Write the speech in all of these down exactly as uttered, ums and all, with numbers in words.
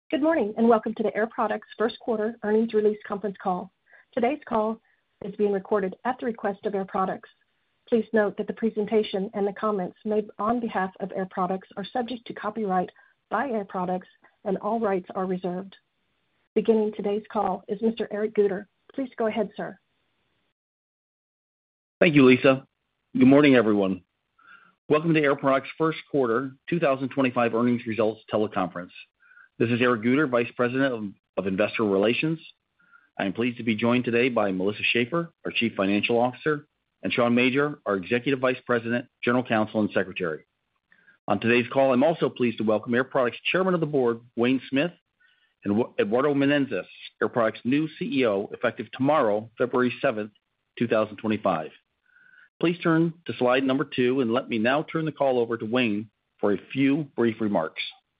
Good morning, and welcome to the Air Products first quarter earnings release conference call. Today's call is being recorded at the request of Air Products. Please note that the presentation and the comments made on behalf of Air Products are subject to copyright by Air Products, and all rights are reserved. Beginning today's call is Mister Eric Guter. Please go ahead, sir. Thank you, Lisa. Good morning, everyone. Welcome to Air Products first quarter two thousand twenty-five earnings results teleconference. This is Eric Guter, Vice President of, of Investor Relations. I am pleased to be joined today by Melissa Schaeffer, our Chief Financial Officer, and Sean Major, our Executive Vice President, General Counsel, and Secretary. On today's call, I'm also pleased to welcome Air Products Chairman of the Board, Wayne Smith, and Eduardo Menezes, Air Products' new C E O, effective tomorrow, February seventh, two thousand twenty-five. Please turn to slide number two, and let me now turn the call over to Wayne for a few brief remarks.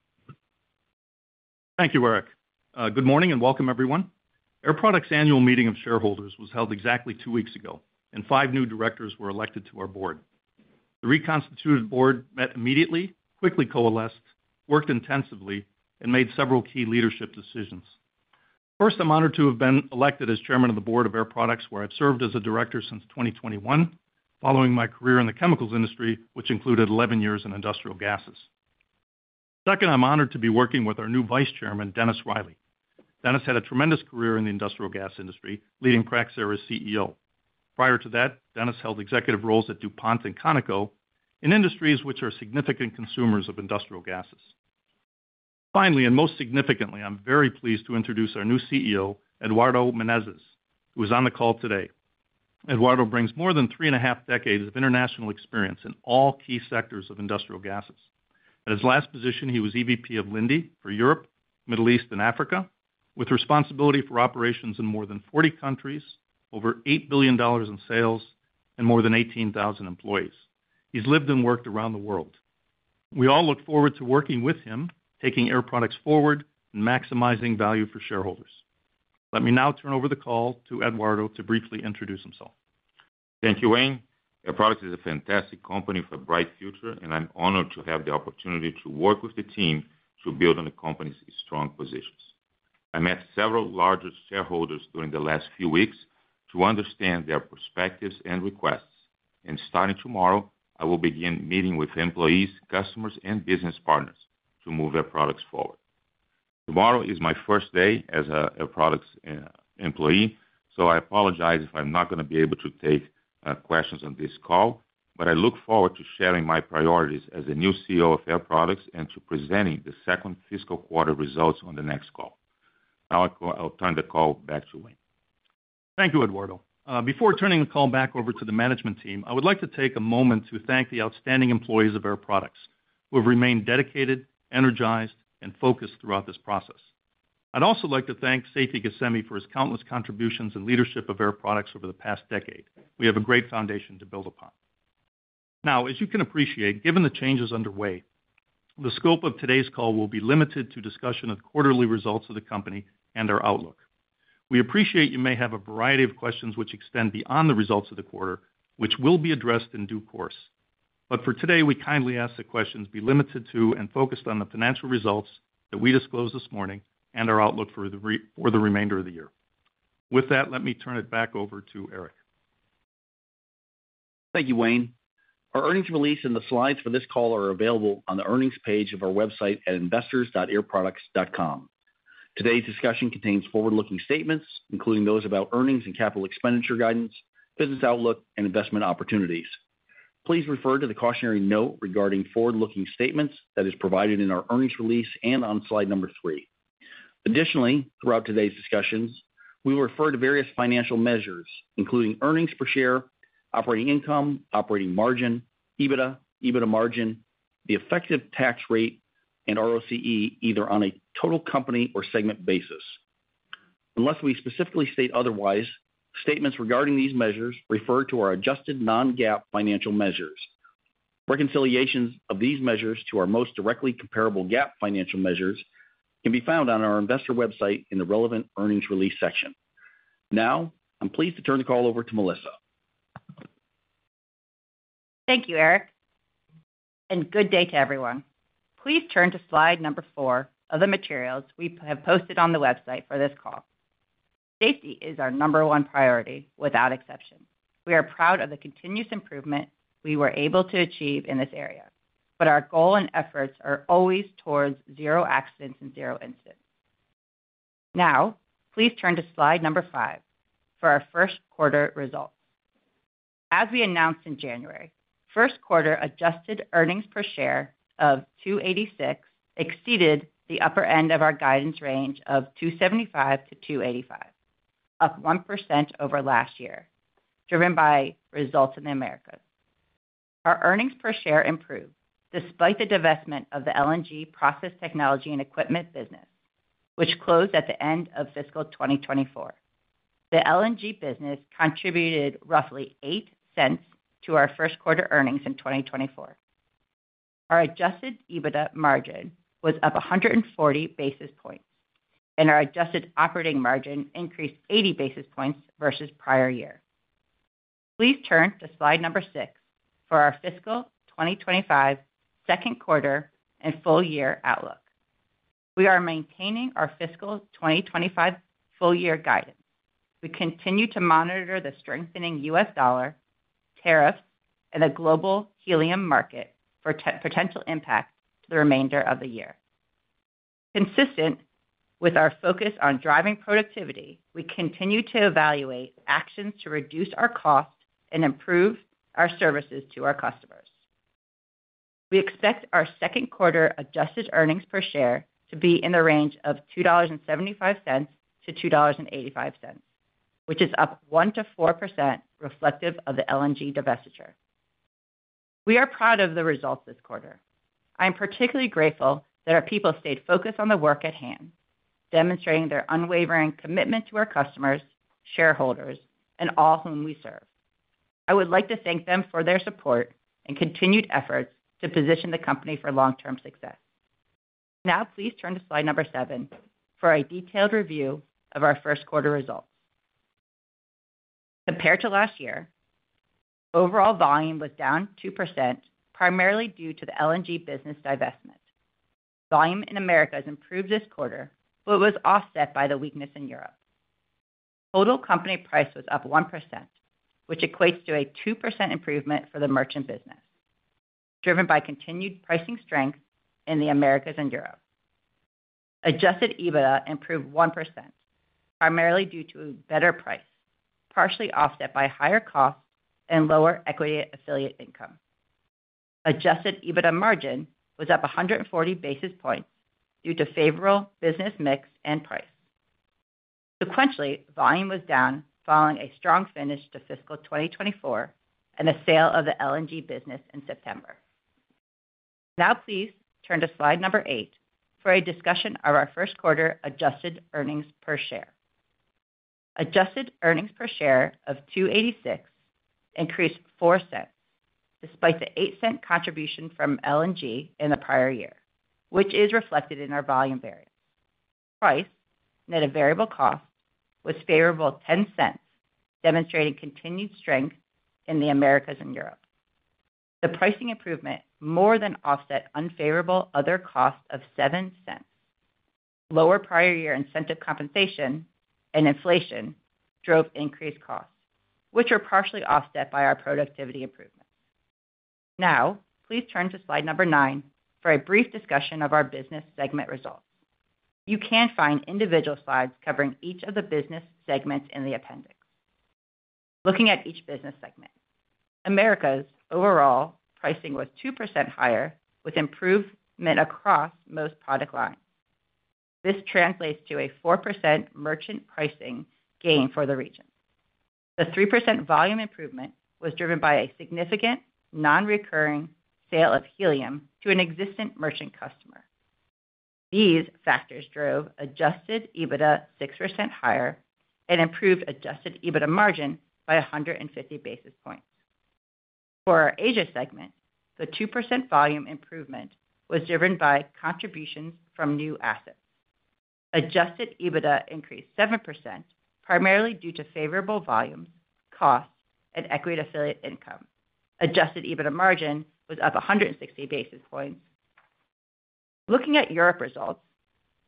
Thank you, Eric. Uh, good morning and welcome, everyone. Air Products' annual meeting of shareholders was held exactly two weeks ago, and five new directors were elected to our board. The reconstituted board met immediately, quickly coalesced, worked intensively, and made several key leadership decisions. First, I'm honored to have been elected as chairman of the board of Air Products, where I've served as a director since twenty twenty-one, following my career in the chemicals industry, which included eleven years in industrial gases. Second, I'm honored to be working with our new vice chairman, Dennis Riley. Dennis had a tremendous career in the industrial gas industry, leading Praxair as C E O. Prior to that, Dennis held executive roles at DuPont and Conoco in industries which are significant consumers of industrial gases. Finally, and most significantly, I'm very pleased to introduce our new C E O, Eduardo Menezes, who is on the call today. Eduardo brings more than three and a half decades of international experience in all key sectors of industrial gases. At his last position, he was E V P of Linde for Europe, Middle East, and Africa, with responsibility for operations in more than forty countries, over eight billion dollars in sales, and more than eighteen thousand employees. He's lived and worked around the world. We all look forward to working with him, taking Air Products forward and maximizing value for shareholders. Let me now turn over the call to Eduardo to briefly introduce himself. Thank you, Wayne. Air Products is a fantastic company with a bright future, and I'm honored to have the opportunity to work with the team to build on the company's strong positions. I met several larger shareholders during the last few weeks to understand their perspectives and requests, and starting tomorrow, I will begin meeting with employees, customers, and business partners to move Air Products forward. Tomorrow is my first day as a Air Products uh, employee, so I apologize if I'm not going to be able to take Uh, questions on this call, but I look forward to sharing my priorities as the new C E O of Air Products and to presenting the second fiscal quarter results on the next call. Now I'll, I'll turn the call back to Wayne. Thank you, Eduardo. Uh, before turning the call back over to the management team, I would like to take a moment to thank the outstanding employees of Air Products who have remained dedicated, energized, and focused throughout this process. I'd also like to thank Seifi Ghasemi for his countless contributions and leadership of Air Products over the past decade. We have a great foundation to build upon. Now, as you can appreciate, given the changes underway, the scope of today's call will be limited to discussion of quarterly results of the company and our outlook. We appreciate you may have a variety of questions which extend beyond the results of the quarter, which will be addressed in due course. But for today, we kindly ask the questions be limited to and focused on the financial results that we disclosed this morning and our outlook for the, re- for the remainder of the year. With that, let me turn it back over to Eric. Thank you, Wayne. Our earnings release and the slides for this call are available on the earnings page of our website at investors dot air products dot com. Today's discussion contains forward-looking statements, including those about earnings and capital expenditure guidance, business outlook, and investment opportunities. Please refer to the cautionary note regarding forward-looking statements that is provided in our earnings release and on slide number three. Additionally, throughout today's discussions, we will refer to various financial measures, including earnings per share, operating income, operating margin, EBITDA, EBITDA margin, the effective tax rate, and R O C E, either on a total company or segment basis. Unless we specifically state otherwise, statements regarding these measures refer to our adjusted non-GAAP financial measures. Reconciliations of these measures to our most directly comparable GAAP financial measures can be found on our investor website in the relevant earnings release section. Now, I'm pleased to turn the call over to Melissa. Thank you, Eric, and good day to everyone. Please turn to slide number four of the materials we have posted on the website for this call. Safety is our number one priority, without exception. We are proud of the continuous improvement we were able to achieve in this area, but our goal and efforts are always towards zero accidents and zero incidents. Now, please turn to slide number five for our first quarter results. As we announced in January, first quarter adjusted earnings per share of two eighty-six exceeded the upper end of our guidance range of two seventy-five to two eighty-five, up one percent over last year, driven by results in the Americas. Our earnings per share improved despite the divestment of the L N G process technology and equipment business, which closed at the end of fiscal twenty twenty-four. The L N G business contributed roughly eight cents to our first quarter earnings in twenty twenty-four. Our adjusted EBITDA margin was up one hundred forty basis points, and our adjusted operating margin increased eighty basis points versus prior year. Please turn to slide number six for our fiscal twenty twenty-five second quarter and full year outlook. We are maintaining our fiscal twenty twenty-five full year guidance. We continue to monitor the strengthening U S dollar, tariffs, and the global helium market for te- potential impact to the remainder of the year. Consistent with our focus on driving productivity, we continue to evaluate actions to reduce our costs and improve our services to our customers. We expect our second quarter adjusted earnings per share to be in the range of two dollars and seventy-five cents to two dollars and eighty-five cents, which is up one to four percent reflective of the L N G divestiture. We are proud of the results this quarter. I am particularly grateful that our people stayed focused on the work at hand, demonstrating their unwavering commitment to our customers, shareholders, and all whom we serve. I would like to thank them for their support and continued efforts to position the company for long-term success. Now, please turn to slide number seven for a detailed review of our first quarter results. Compared to last year, overall volume was down two percent, primarily due to the L N G business divestment. Volume in Americas improved this quarter, but was offset by the weakness in Europe. Total company price was up one percent, which equates to a two percent improvement for the merchant business, driven by continued pricing strength in the Americas and Europe. Adjusted EBITDA improved one percent, primarily due to better price, partially offset by higher costs and lower equity affiliate income. Adjusted EBITDA margin was up one hundred forty basis points due to favorable business mix and price. Sequentially, volume was down following a strong finish to fiscal twenty twenty-four and the sale of the L N G business in September. Now please turn to slide number eight for a discussion of our first quarter adjusted earnings per share. Adjusted earnings per share of two eighty-six increased four cents, despite the eight cent contribution from L N G in the prior year, which is reflected in our volume variance. Price, net of variable cost, was favorable ten cents, demonstrating continued strength in the Americas and Europe. The pricing improvement more than offset unfavorable other costs of seven cents. Lower prior year incentive compensation and inflation drove increased costs, which were partially offset by our productivity improvements. Now, please turn to slide number nine for a brief discussion of our business segment results. You can find individual slides covering each of the business segments in the appendix. Looking at each business segment, Americas overall pricing was two percent higher, with improvement across most product lines. This translates to a four percent merchant pricing gain for the region. The three percent volume improvement was driven by a significant non-recurring sale of helium to an existing merchant customer. These factors drove adjusted EBITDA six percent higher and improved adjusted EBITDA margin by one hundred fifty basis points. For our Asia segment, the two percent volume improvement was driven by contributions from new assets. Adjusted EBITDA increased seven percent, primarily due to favorable volumes, costs, and equity affiliate income. Adjusted EBITDA margin was up one hundred sixty basis points. Looking at Europe results,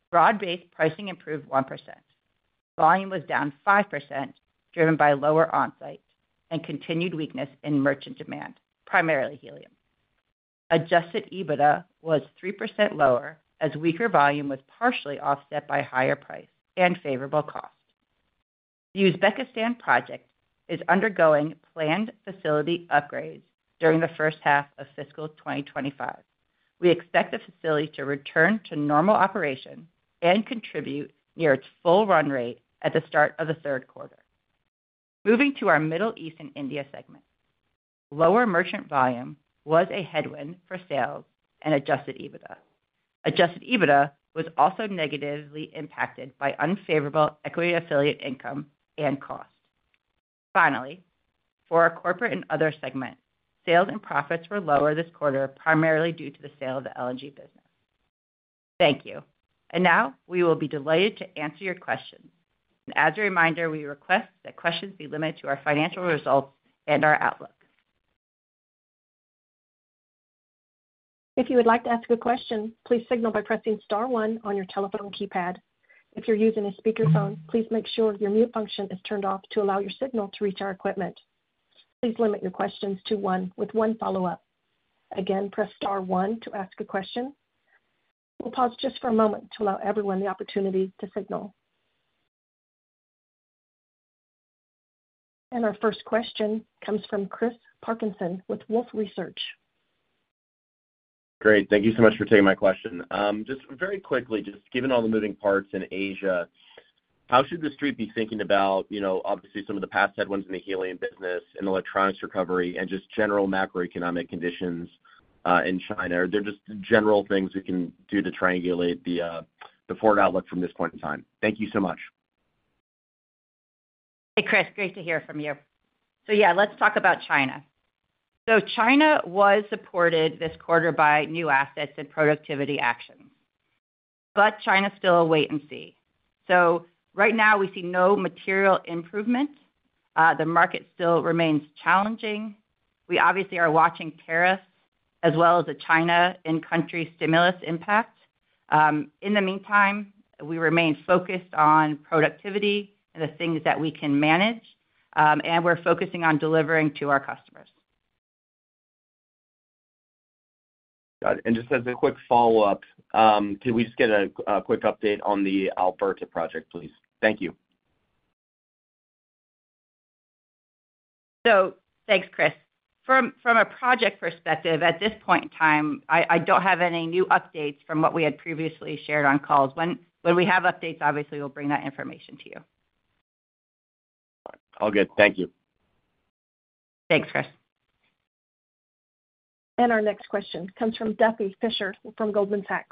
Broad-based pricing improved one percent. Volume was down five percent, driven by lower on-site and continued weakness in merchant demand, primarily helium. Adjusted EBITDA was three percent lower as weaker volume was partially offset by higher price and favorable cost. The Uzbekistan project is undergoing planned facility upgrades during the first half of fiscal twenty twenty-five. We expect the facility to return to normal operation and contribute near its full run rate at the start of the third quarter. Moving to our Middle East and India segment. Lower merchant volume was a headwind for sales and adjusted EBITDA. Adjusted EBITDA was also negatively impacted by unfavorable equity affiliate income and cost. Finally, for our corporate and other segment, sales and profits were lower this quarter, primarily due to the sale of the L N G business. Thank you. And now we will be delighted to answer your questions. And as a reminder, we request that questions be limited to our financial results and our outlook. If you would like to ask a question, please signal by pressing star one on your telephone keypad. If you're using a speakerphone, please make sure your mute function is turned off to allow your signal to reach our equipment. Please limit your questions to one with one follow-up. Again, press star one to ask a question. We'll pause just for a moment to allow everyone the opportunity to signal. And our first question comes from Chris Parkinson with Wolfe Research. Great. Thank you so much for taking my question. Um, just very quickly, just given all the moving parts in Asia, how should the street be thinking about, you know, obviously some of the past headwinds in the helium business and electronics recovery and just general macroeconomic conditions uh, in China? Are there just general things we can do to triangulate the uh, the forward outlook from this point in time? Thank you so much. Hey, Chris, great to hear from you. So yeah, let's talk about China. So China was supported this quarter by new assets and productivity actions, but China's still a wait and see. So right now we see no material improvement. Uh, the market still remains challenging. We obviously are watching tariffs as well as the China in-country stimulus impact. Um, in the meantime, we remain focused on productivity and the things that we can manage, um, and we're focusing on delivering to our customers. Got it. And just as a quick follow-up, um, can we just get a, a quick update on the Alberta project, please? Thank you. So thanks, Chris. From, from a project perspective, at this point in time, I, I don't have any new updates from what we had previously shared on calls. When, when we have updates, obviously, we'll bring that information to you. All good. Thank you. Thanks, Chris. And our next question comes from Duffy Fischer from Goldman Sachs.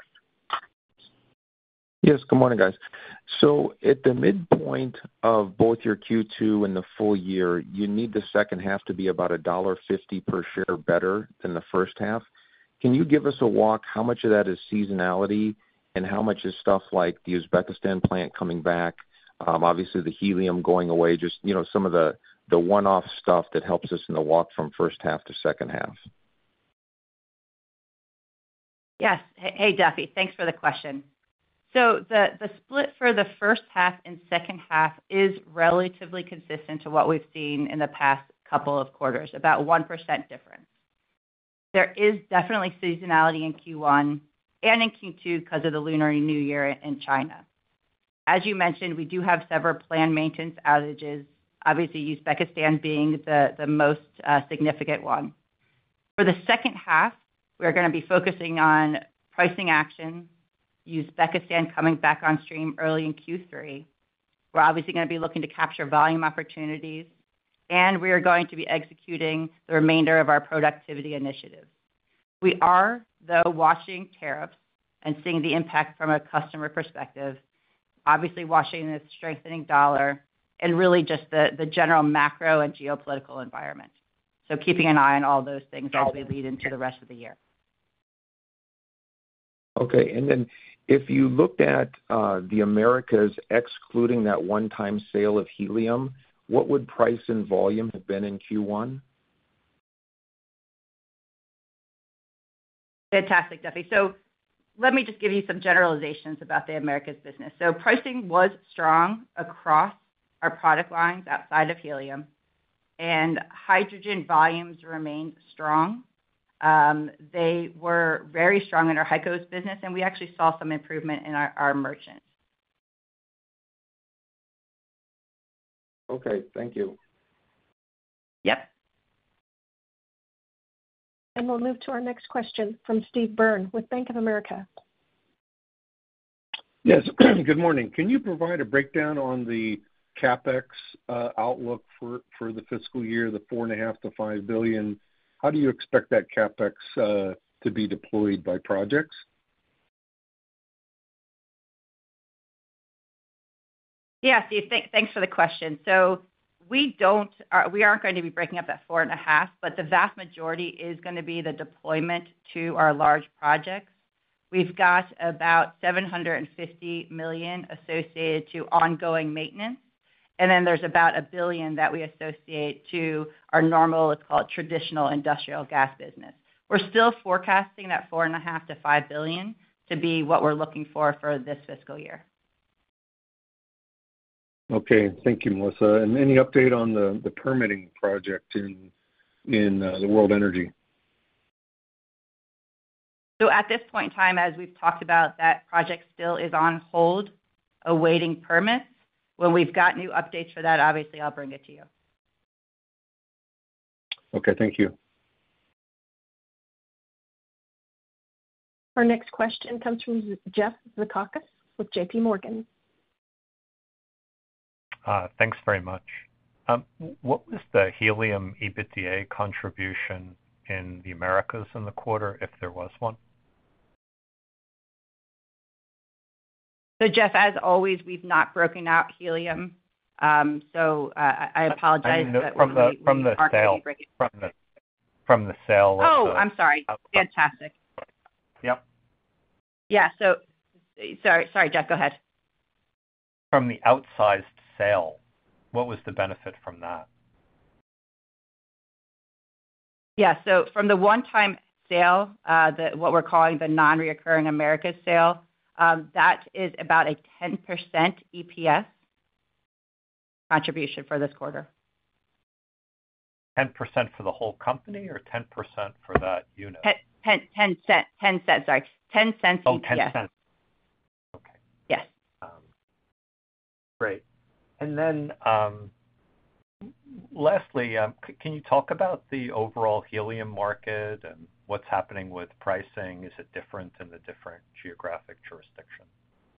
Yes, good morning, guys. So at the midpoint of both your Q two and the full year, you need the second half to be about one dollar fifty per share better than the first half. Can you give us a walk? How much of that is seasonality and how much is stuff like the Uzbekistan plant coming back, um, obviously the helium going away, just, you know, some of the, the one-off stuff that helps us in the walk from first half to second half? Yes. Hey, Duffy, thanks for the question. So the, the split for the first half and second half is relatively consistent to what we've seen in the past couple of quarters, about one percent difference. There is definitely seasonality in Q one and in Q two because of the Lunar New Year in China. As you mentioned, we do have several planned maintenance outages, obviously Uzbekistan being the, the most uh, significant one. For the second half, we're going to be focusing on pricing action, Uzbekistan coming back on stream early in Q three. We're obviously going to be looking to capture volume opportunities, and we are going to be executing the remainder of our productivity initiatives. We are, though, watching tariffs and seeing the impact from a customer perspective, obviously watching the strengthening dollar and really just the, the general macro and geopolitical environment. So keeping an eye on all those things as we lead into the rest of the year. Okay, and then if you looked at uh, the Americas excluding that one-time sale of helium, what would price and volume have been in Q one? Fantastic, Duffy. So let me just give you some generalizations about the Americas business. So pricing was strong across our product lines outside of helium, and hydrogen volumes remained strong. Um, they were very strong in our HYCO's business, and we actually saw some improvement in our, our merchant. Okay, thank you. Yep. And we'll move to our next question from Steve Byrne with Bank of America. Yes, good morning. Can you provide a breakdown on the CapEx uh, outlook for, for the fiscal year, the four and a half to five billion? How do you expect that CapEx uh, to be deployed by projects? Yeah, Steve, th- thanks for the question. So we don't, uh, we aren't going to be breaking up that four and a half, but the vast majority is going to be the deployment to our large projects. We've got about seven hundred fifty million dollars associated to ongoing maintenance, and then there's about a billion that we associate to our normal, let's call it traditional industrial gas business. We're still forecasting that four and a half to five billion to be what we're looking for for this fiscal year. Okay, thank you, Melissa. And any update on the, the permitting project in in uh, the World Energy? So at this point in time, as we've talked about, that project still is on hold, awaiting permits. When we've got new updates for that, obviously I'll bring it to you. Okay, thank you. Our next question comes from Jeff Zekauskas with J P Morgan. Uh, thanks very much. Um, what was the helium EBITDA contribution in the Americas in the quarter, if there was one? So, Jeff, as always, we've not broken out helium. Um, so uh, I apologize. I mean, but from the we, from we the aren't sale from the from the sale. Oh, of the, I'm sorry. Fantastic. Yep. Yeah. So, sorry, sorry, Jeff. Go ahead. From the outsized sale, what was the benefit from that? Yeah. So from the one-time sale, uh, the what we're calling the non-reoccurring Americas sale, um, that is about a ten percent E P S contribution for this quarter. ten percent for the whole company, or ten percent for that unit? ten, ten, ten cent, ten cents. Sorry, ten cents oh, E P S. ten cents. Okay. Yes. Um, great. And then, um, lastly, um, c- can you talk about the overall helium market and what's happening with pricing? Is it different in the different geographic jurisdictions?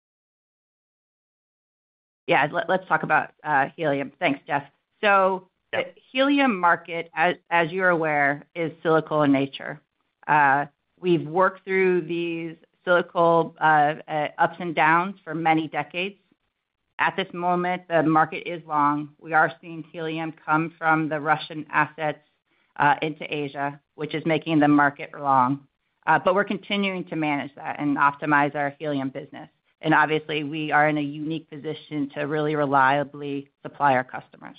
Yeah, let, let's talk about uh, helium. Thanks, Jeff. So Yep. the helium market, as, as you're aware, is cyclical in nature. Uh, we've worked through these cyclical uh, uh, ups and downs for many decades. At this moment, the market is long. We are seeing helium come from the Russian assets uh, into Asia, which is making the market long. Uh, but we're continuing to manage that and optimize our helium business. And obviously, we are in a unique position to really reliably supply our customers.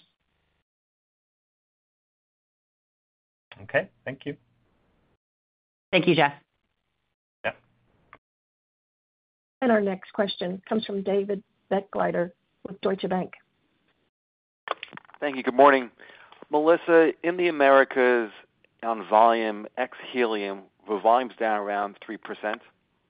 Okay, thank you. Thank you, Jeff. Yeah. And our next question comes from David Begleiter with Deutsche Bank. Thank you. Good morning. Melissa, in the Americas on volume, ex-helium, were volumes down around three percent?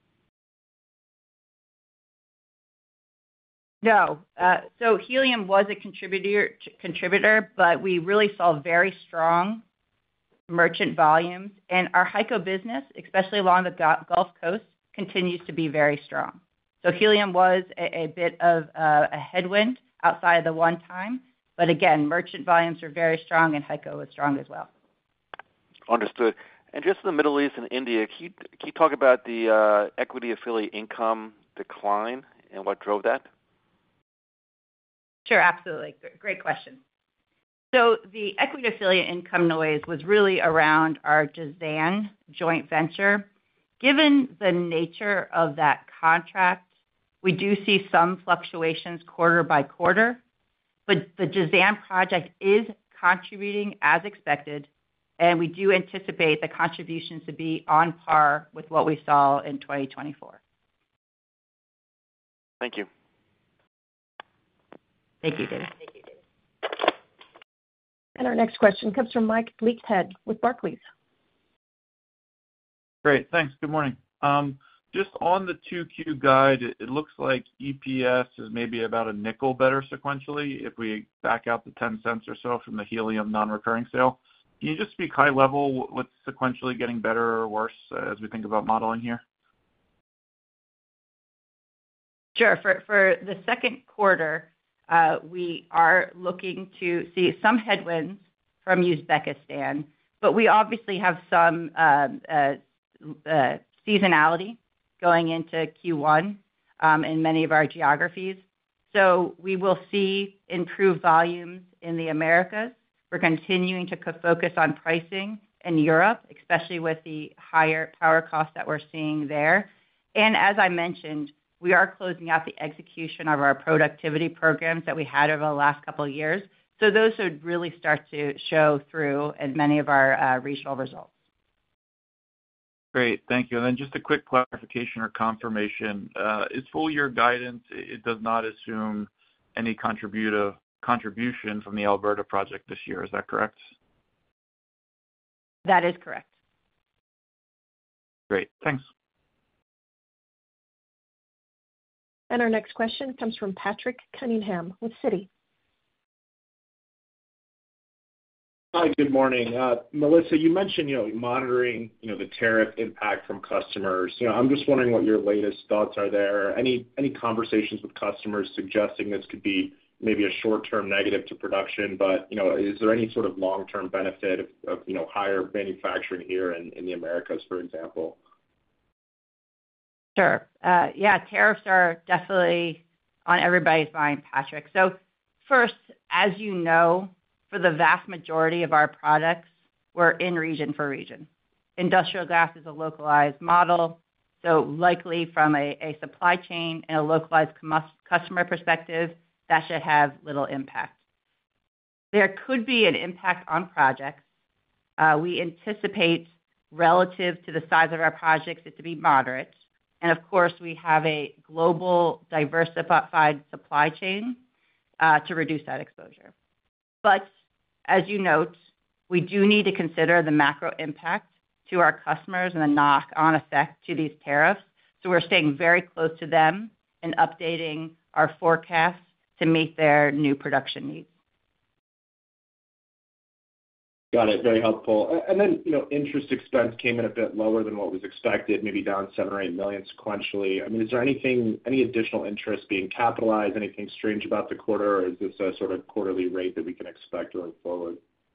No. Uh, so helium was a contributor, contributor, but we really saw very strong merchant volumes. And our HYCO business, especially along the Gulf Coast, continues to be very strong. So helium was a, a bit of uh, a headwind outside of the one time. But again, merchant volumes are very strong, and HYCO was strong as well. Understood. And just in the Middle East and India, can you, can you talk about the uh, equity affiliate income decline and what drove that? Sure, absolutely. Great question. So the equity affiliate income noise was really around our Jazan joint venture. Given the nature of that contract, we do see some fluctuations quarter by quarter, but the Jazan project is contributing as expected, and we do anticipate the contributions to be on par with what we saw in twenty twenty-four. Thank you. Thank you, David. And our next question comes from Mike Leithead with Barclays. Great. Thanks. Good morning. Um, Just on the two Q guide, it looks like E P S is maybe about a nickel better sequentially if we back out the ten cents or so from the helium non-recurring sale. Can you just speak high level what's sequentially getting better or worse as we think about modeling here? Sure. For for the second quarter, uh, we are looking to see some headwinds from Uzbekistan, but we obviously have some um, uh, uh, seasonality going into Q one um, in many of our geographies. So we will see improved volumes in the Americas. We're continuing to co- focus on pricing in Europe, especially with the higher power costs that we're seeing there. And as I mentioned, we are closing out the execution of our productivity programs that we had over the last couple of years. So those would really start to show through in many of our uh, regional results. Great. Thank you. And then just a quick clarification or confirmation. Uh, is full year guidance, it does not assume any contributive contribution from the Alberta project this year. Is that correct? That is correct. Great. Thanks. And our next question comes from Patrick Cunningham with Citi. Hi, good morning. Uh, Melissa, you mentioned, you know, monitoring, you know, the tariff impact from customers. You know, I'm just wondering what your latest thoughts are there. Any any conversations with customers suggesting this could be maybe a short-term negative to production, but, you know, is there any sort of long-term benefit of, of you know, higher manufacturing here in, in the Americas, for example? Sure. Uh, yeah, tariffs are definitely on everybody's mind, Patrick. So first, as you know, for the vast majority of our products, we're in region for region. Industrial gas is a localized model, so likely from a, a supply chain and a localized com- customer perspective, that should have little impact. There could be an impact on projects. Uh, we anticipate relative to the size of our projects it to be moderate. And of course, we have a global diversified supply chain uh, to reduce that exposure. But as you note, we do need to consider the macro impact to our customers and the knock-on effect to these tariffs. So we're staying very close to them and updating our forecasts to meet their new production needs. Got it. Very helpful. And then, you know, interest expense came in a bit lower than what was expected, maybe down seven or eight million sequentially. I mean, is there anything, any additional interest being capitalized, anything strange about the quarter, or is this a sort of quarterly rate that we can expect going forward?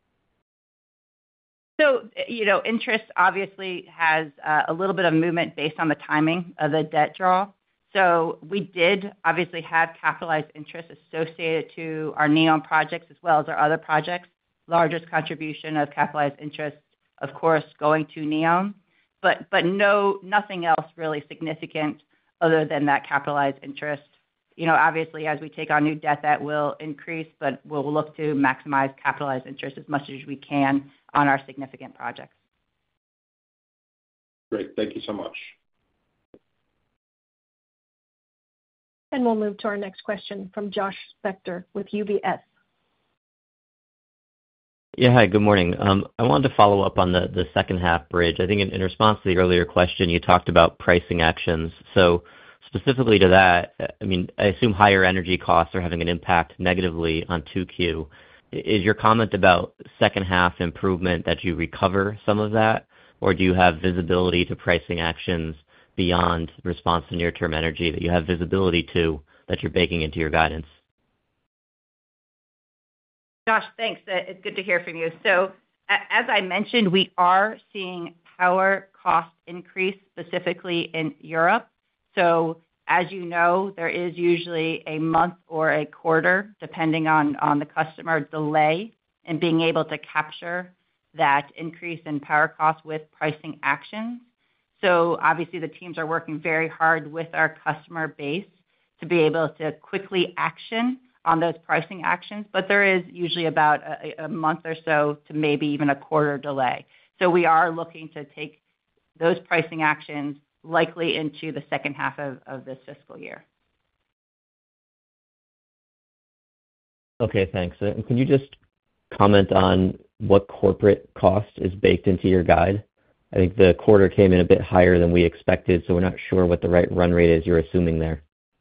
So, you know, interest obviously has uh, a little bit of movement based on the timing of the debt draw. So we did obviously have capitalized interest associated to our NEOM projects as well as our other projects. Largest contribution of capitalized interest, of course, going to NEOM, but but no, nothing else really significant other than that capitalized interest. You know, obviously, as we take on new debt, that will increase, but we'll look to maximize capitalized interest as much as we can on our significant projects. Great. Thank you so much. And we'll move to our next question from Josh Spector with U B S. Yeah, hi, good morning. Um, I wanted to follow up on the, the second half bridge. I think in, in response to the earlier question, you talked about pricing actions. So specifically to that, I mean, I assume higher energy costs are having an impact negatively on two Q. Is your comment about second half improvement that you recover some of that, or do you have visibility to pricing actions beyond response to near-term energy that you have visibility to that you're baking into your guidance? Josh, thanks. It's good to hear from you. So as I mentioned, we are seeing power cost increase specifically in Europe. So as you know, there is usually a month or a quarter, depending on, on the customer, delay in being able to capture that increase in power costs with pricing actions. So obviously the teams are working very hard with our customer base to be able to quickly action on those pricing actions, but there is usually about a, a month or so to maybe even a quarter delay. So we are looking to take those pricing actions likely into the second half of, of this fiscal year. Okay, thanks. And can you just comment on what corporate cost is baked into your guide? I think the quarter came in a bit higher than we expected, so we're not sure what the right run rate is you're assuming there.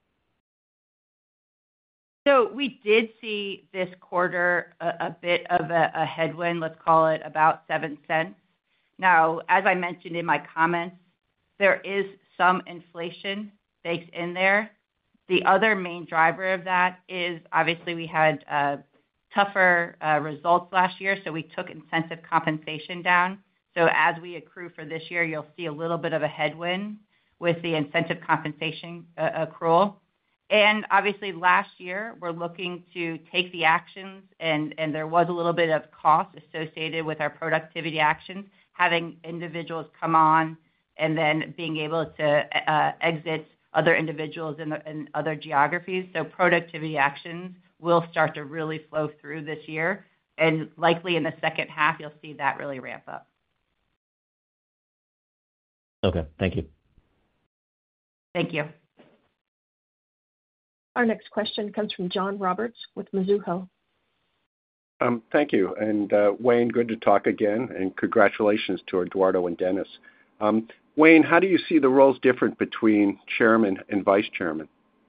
So we did see this quarter a, a bit of a, a headwind, let's call it about seven cents. Now, as I mentioned in my comments, there is some inflation baked in there. The other main driver of that is obviously we had uh, tougher uh, results last year, so we took incentive compensation down. So as we accrue for this year, you'll see a little bit of a headwind with the incentive compensation uh, accrual. And obviously last year, we're looking to take the actions, and, and there was a little bit of cost associated with our productivity actions, having individuals come on and then being able to uh, exit other individuals in, the, in other geographies. So productivity actions will start to really flow through this year. And likely in the second half, you'll see that really ramp up. Okay, thank you. Thank you. Our next question comes from John Roberts with Mizuho. Um, thank you. And uh, Wayne, good to talk again, and congratulations to Eduardo and Dennis. Um, Wayne, how do you see the roles different between chairman and vice chairman?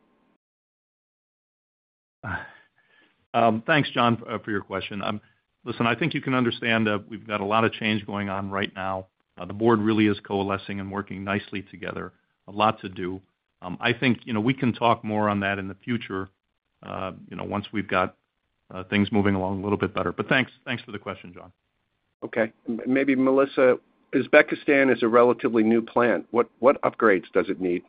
Um, thanks, John, uh, for your question. Um, listen, I think you can understand that we've got a lot of change going on right now. Uh, the board really is coalescing and working nicely together. A lot to do. Um, I think, you know, we can talk more on that in the future, uh, you know, once we've got uh, things moving along a little bit better. But thanks, thanks for the question, John. Okay. Maybe, Melissa, Uzbekistan is a relatively new plant. What, what upgrades does it need?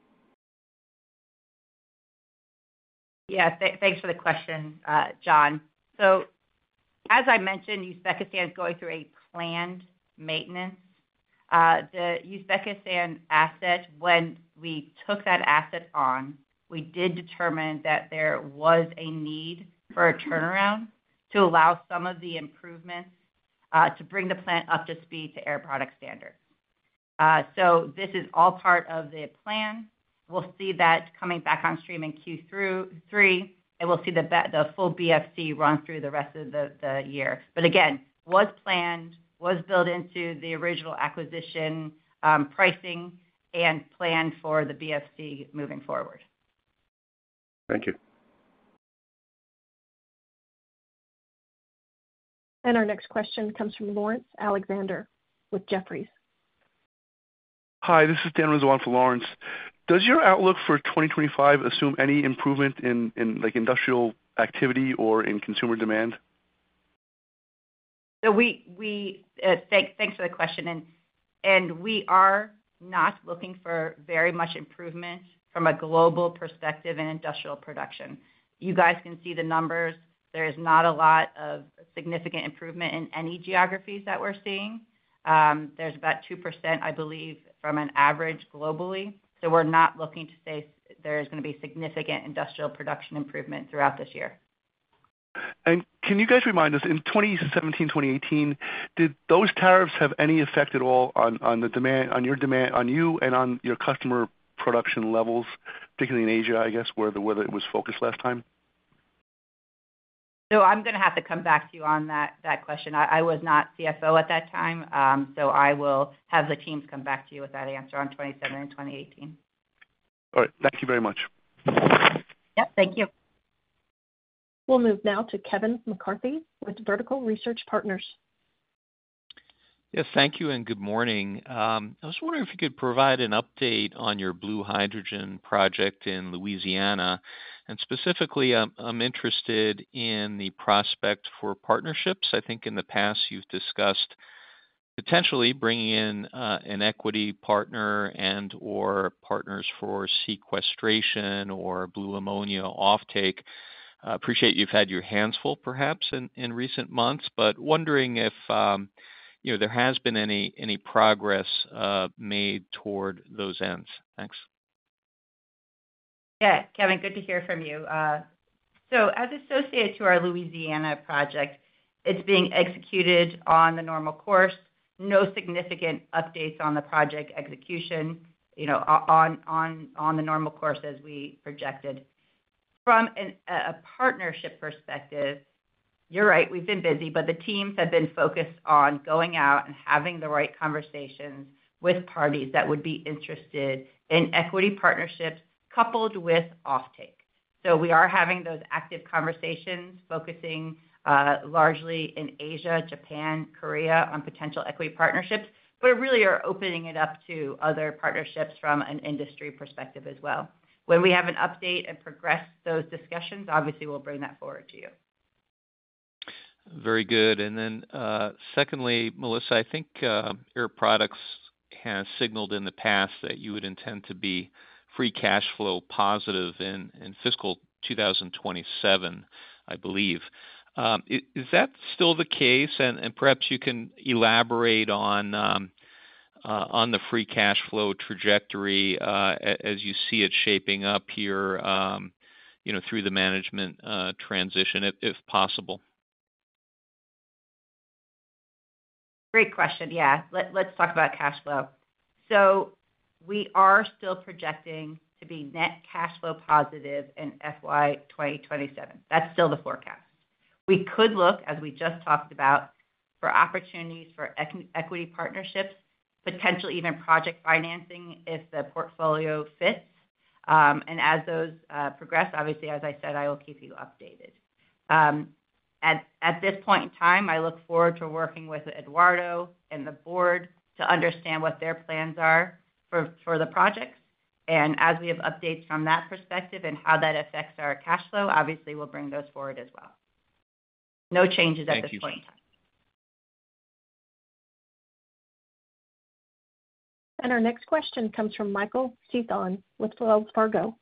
Yeah, th- thanks for the question, uh, John. So as I mentioned, Uzbekistan is going through a planned maintenance. Uh, the Uzbekistan asset, when we took that asset on, we did determine that there was a need for a turnaround to allow some of the improvements uh, to bring the plant up to speed to Air Products standards. Uh, so this is all part of the plan. We'll see that coming back on stream in Q three, and we'll see the, the full B F C run through the rest of the, the year. But again, was planned, was built into the original acquisition um, pricing, and planned for the B F C moving forward. Thank you. And our next question comes from Lawrence Alexander with Jefferies. Hi, this is Dan Rizwan for Lawrence. Does your outlook for twenty twenty-five assume any improvement in, in like industrial activity or in consumer demand? So we we uh, thank, thanks for the question, and and we are not looking for very much improvement from a global perspective in industrial production. You guys can see the numbers. There is not a lot of significant improvement in any geographies that we're seeing. Um, there's about two percent, I believe, from an average globally. So we're not looking to say there is going to be significant industrial production improvement throughout this year. And can you guys remind us, in twenty seventeen, twenty eighteen, did those tariffs have any effect at all on, on the demand, on your demand, on you and on your customer production levels, particularly in Asia, I guess, where the where it was focused last time? So I'm going to have to come back to you on that, that question. I, I was not C F O at that time, um, so I will have the teams come back to you with that answer on twenty seventeen and twenty eighteen. All right. Thank you very much. Yep. Thank you. We'll move now to Kevin McCarthy with Vertical Research Partners. Yes, thank you, and good morning. Um, I was wondering if you could provide an update on your blue hydrogen project in Louisiana. And specifically, I'm, I'm interested in the prospect for partnerships. I think in the past you've discussed potentially bringing in uh, an equity partner and or partners for sequestration or blue ammonia offtake. I uh, appreciate you've had your hands full perhaps in, in recent months, but wondering if um, you know there has been any any progress uh, made toward those ends. Thanks. Yeah, Kevin, good to hear from you. Uh, So as associated to our Louisiana project, it's being executed on the normal course. No significant updates on the project execution, you know, on on on the normal course as we projected. From an, a partnership perspective, you're right, we've been busy, but the teams have been focused on going out and having the right conversations with parties that would be interested in equity partnerships coupled with offtake. So we are having those active conversations, focusing uh, largely in Asia, Japan, Korea on potential equity partnerships, but really are opening it up to other partnerships from an industry perspective as well. When we have an update and progress those discussions, obviously we'll bring that forward to you. Very good. And then uh, secondly, Melissa, I think uh, Air Products has signaled in the past that you would intend to be free cash flow positive in, in fiscal two thousand twenty-seven, I believe. Um, is, is that still the case? And, and perhaps you can elaborate on um, uh, on the free cash flow trajectory uh, as you see it shaping up here, um, you know, through the management uh, transition, if, if possible. Great question. Yeah, Let, let's talk about cash flow. So we are still projecting to be net cash flow positive in F Y twenty twenty-seven. That's still the forecast. We could look, as we just talked about, for opportunities for equ- equity partnerships, potentially even project financing if the portfolio fits. Um, and as those uh, progress, obviously, as I said, I will keep you updated. Um, At, at this point in time, I look forward to working with Eduardo and the board to understand what their plans are for, for the projects. And as we have updates from that perspective and how that affects our cash flow, obviously we'll bring those forward as well. No changes at Thank this you. point in time. And our next question comes from Michael Sison with Wells Fargo.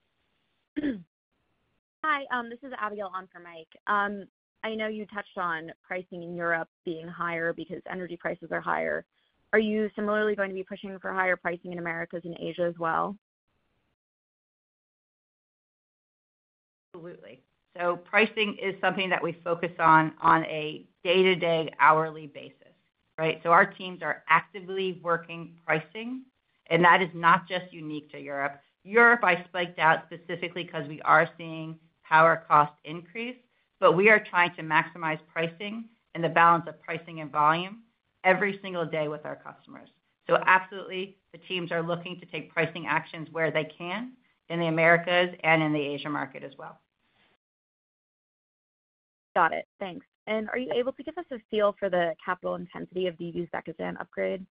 Hi, um, this is Abigail on for Mike. Um, I know you touched on pricing in Europe being higher because energy prices are higher. Are you similarly going to be pushing for higher pricing in Americas and Asia as well? Absolutely. So pricing is something that we focus on on a day-to-day, hourly basis, right? So our teams are actively working pricing, and that is not just unique to Europe. Europe, I spiked out specifically because we are seeing power cost increase, but we are trying to maximize pricing and the balance of pricing and volume every single day with our customers. So absolutely, the teams are looking to take pricing actions where they can in the Americas and in the Asia market as well. Got it. Thanks. And are you able to give us a feel for the capital intensity of the Uzbekistan upgrade?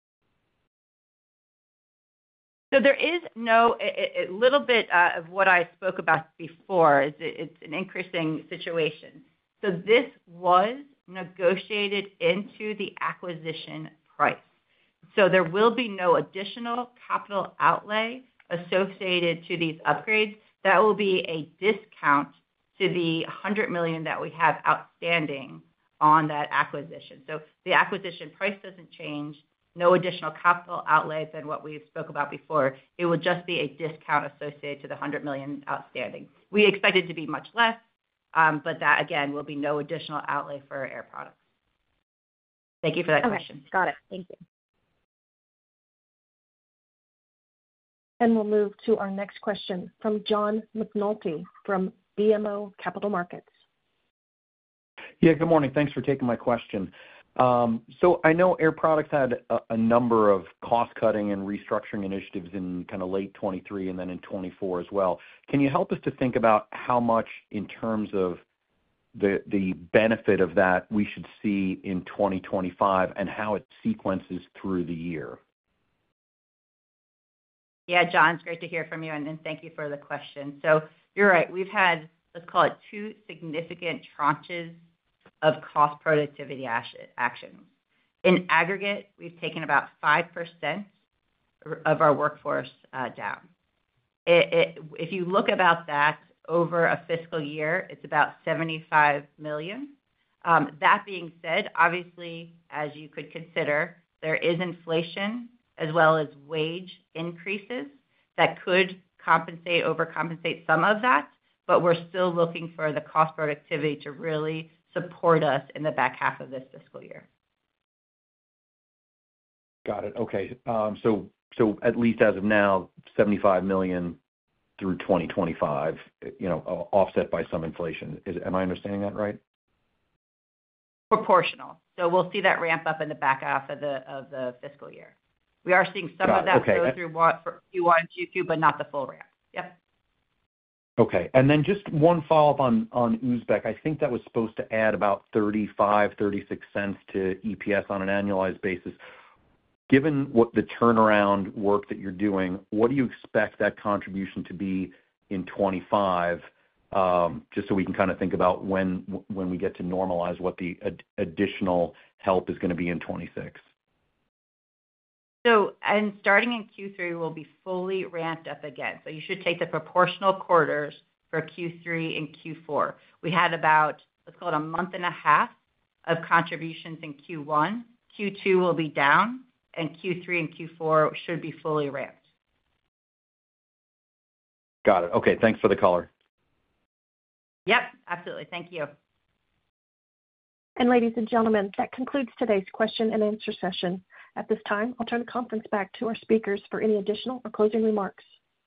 So there is no, a, a little bit uh, of what I spoke about before. Is it, it's an increasing situation. So this was negotiated into the acquisition price. So there will be no additional capital outlay associated to these upgrades. That will be a discount to the one hundred million dollars that we have outstanding on that acquisition. So the acquisition price doesn't change. No additional capital outlay than what we spoke about before. It will just be a discount associated to the one hundred million dollars outstanding. We expect it to be much less, um, but that, again, will be no additional outlay for Air Products. Thank you for that Okay, question. got it. Thank you. And we'll move to our next question from John McNulty from B M O Capital Markets. Yeah, good morning. Thanks for taking my question. Um, so I know Air Products had a, a number of cost-cutting and restructuring initiatives in kind of late twenty-three and then in twenty-four as well. Can you help us to think about how much in terms of the the benefit of that we should see in twenty twenty-five and how it sequences through the year? Yeah, John, it's great to hear from you, and, and thank you for the question. So you're right. We've had, let's call it, two significant tranches of cost productivity actions. In aggregate, we've taken about five percent of our workforce uh, down. It, it, if you look about that over a fiscal year, it's about seventy-five million dollars. Um, that being said, obviously, as you could consider, there is inflation as well as wage increases that could compensate, overcompensate some of that. but we're still looking for the cost productivity to really support us in the back half of this fiscal year. Got it. Okay. So at least as of now, seventy-five million dollars through twenty twenty-five, you know, offset by some inflation. Am I understanding that right? Proportional. So we'll see that ramp up in the back half of the fiscal year. We are seeing some of that flow through for Q one and Q two, but not the full ramp. Yep. Okay. And then just one follow-up on Uzbek. I think that was supposed to add about thirty-five, thirty-six cents to E P S on an annualized basis. Given what the turnaround work that you're doing, what do you expect that contribution to be in twenty-five, um, just so we can kind of think about when we get to normalize what the additional help is going to be in twenty-six? So, and starting in Q three, we'll be fully ramped up again. So you should take the proportional quarters for Q three and Q four. We had about, let's call it a month and a half of contributions in Q one. Q two will be down, and Q three and Q four should be fully ramped. Got it. Okay, thanks for the color. Yep, absolutely. Thank you. And ladies and gentlemen, that concludes today's question and answer session. At this time, I'll turn the conference back to our speakers for any additional or closing remarks.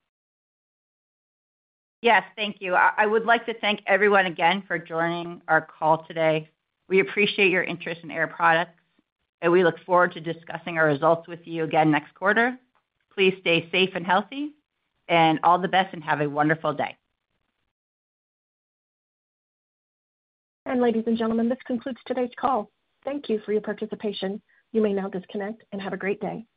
Yes, thank you. I would like to thank everyone again for joining our call today. We appreciate your interest in Air Products, and we look forward to discussing our results with you again next quarter. Please stay safe and healthy, and all the best, and have a wonderful day. And ladies and gentlemen, this concludes today's call. Thank you for your participation. You may now disconnect and have a great day.